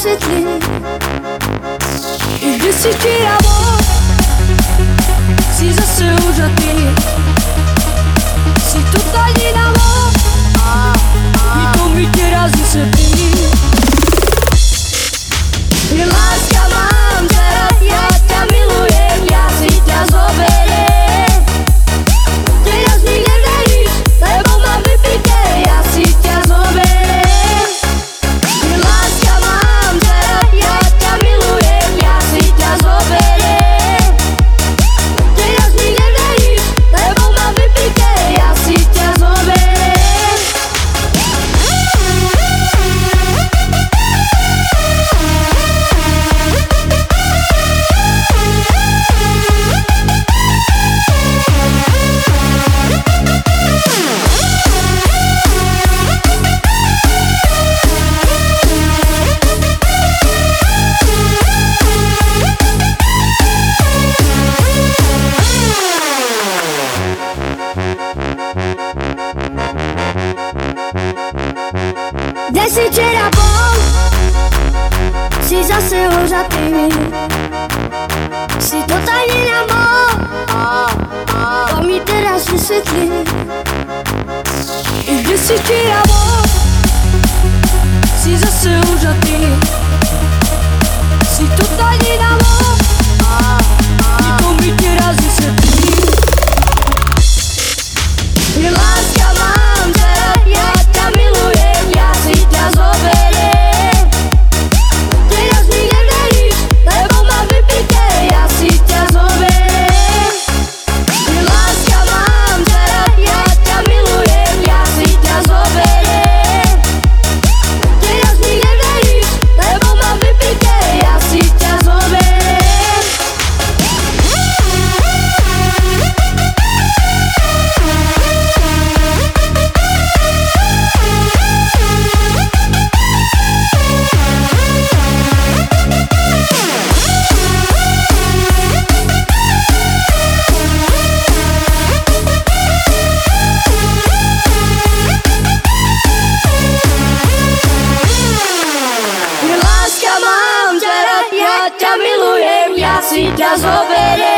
vysvětlit, i když si číravo, si zase úřady, si tu tady namo, i to mi tě razí se pí. Je láska mám dcera, já tě milujem, já si tě zoberem. Teraz mi neveríš, lebo ma vypíte, já si tě zoberem. Je láska mám dcera, já tě milujem, já si tě zoberem. Teraz mi neveríš, lebo ma vypíte, já si tě zoberem. Kde si včera bol, si zase ožatý, si to tajne namal, to mi teraz vysvetlí. I kde si včera bol, si zase ožatý, si to tajne namal, to mi teraz vysvetlí. Je láska mám dcera, ja ťa milujem, ja si ťa zoberiem. Teraz mi neveríš, lebo ma vypíte, ja si ťa zoberiem. Je láska mám dcera, ja ťa milujem, ja si ťa zoberiem. Teraz mi neveríš, lebo ma vypíte, ja si ťa zoberiem. Je láska mám dcera, ja ťa milujem, ja si ťa zoberiem.